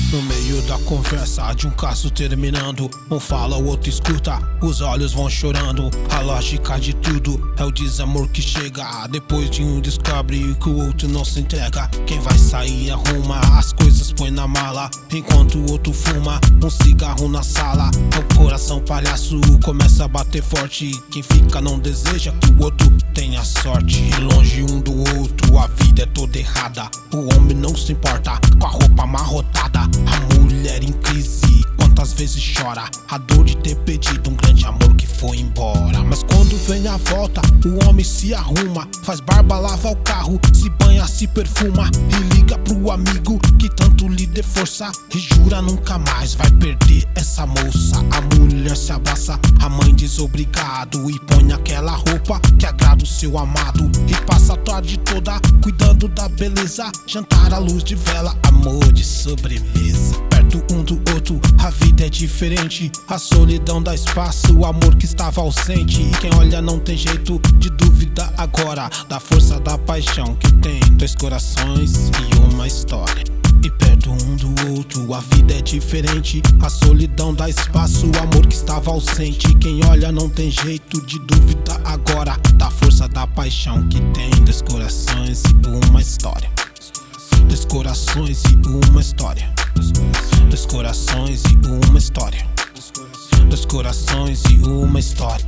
No meio da conversa de um caso terminando, um fala, o outro escuta, os olhos vão chorando. A lógica de tudo é o desamor que chega. Depois de um descobre que o outro não se entrega. Quem vai sair arruma, as coisas põe na mala, enquanto o outro fuma um cigarro na sala. O coração palhaço começa a bater forte. Quem fica não deseja que o outro tenha sorte. E longe um do outro a vida é toda errada. O homem não se importa com a roupa amarrotada. A mulher em crise, quantas vezes chora a dor de ter perdido um grande amor que foi embora. Mas quando vem a volta, o homem se arruma, faz barba, lava o carro, se banha, se perfuma e liga pro amigo que tanto lhe dê força e jura nunca mais vai perder essa moça. A mulher se abraça, a mãe diz obrigado e põe aquela roupa que agrada o seu amado e passa a tarde toda cuidando da beleza, jantar à luz de vela, amor de sobremesa. Perto um do outro, a vida é diferente, a solidão dá espaço, o amor que estava ausente. E quem olha não tem jeito de dúvida agora da força da paixão que tem dois corações e uma história. E perto um do outro, a vida é diferente, a solidão dá espaço, o amor que estava ausente. Quem olha não tem jeito de dúvida agora da força da paixão que tem dois corações e uma história. Dois corações e uma história. Dois corações e uma história. Dois corações e uma história.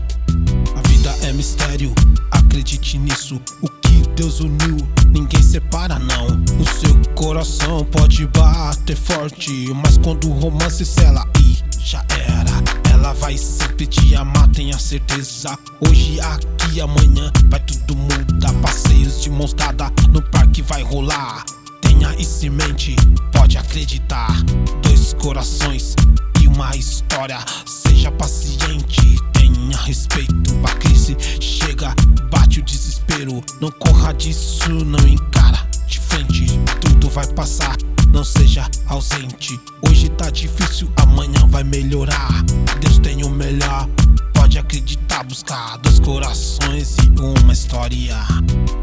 A vida é mistério, acredite nisso. O que Deus uniu, ninguém separa não. O seu coração pode bater forte, mas quando o romance sela e já era, ela vai sempre te amar, tenha certeza. Hoje, aqui, amanhã vai tudo mudar. Passeios de mãos dadas no parque vai rolar. Tenha isso em mente, pode acreditar. Dois corações e uma história. Seja paciente, tenha respeito. A crise chega, bate o desespero. Não corra disso, não encara de frente. Tudo vai passar, não seja ausente. Hoje tá difícil, amanhã vai melhorar. Deus tem o melhor, pode acreditar, buscar. Dois corações e uma história.